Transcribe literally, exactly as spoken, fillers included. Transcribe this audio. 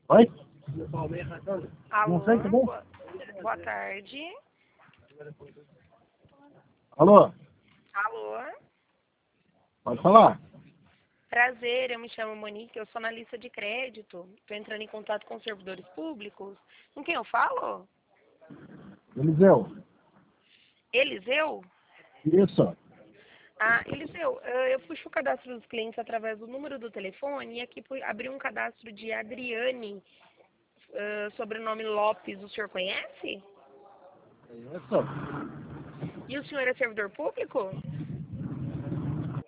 Oi? Alô, Não sei, tá bom? boa, boa tarde. Alô? Alô, Pode falar? prazer, eu me chamo Monique, eu sou analista de crédito. Estou entrando em contato com servidores públicos. Com quem eu falo? Eliseu? Eliseu? Isso. Ah, Eliseu, eh, eu puxo o cadastro dos clientes através do número do telefone e aqui pu- abri um cadastro de Adriane, eh, sobrenome Lopes, o senhor conhece? Isso. E o senhor é servidor público?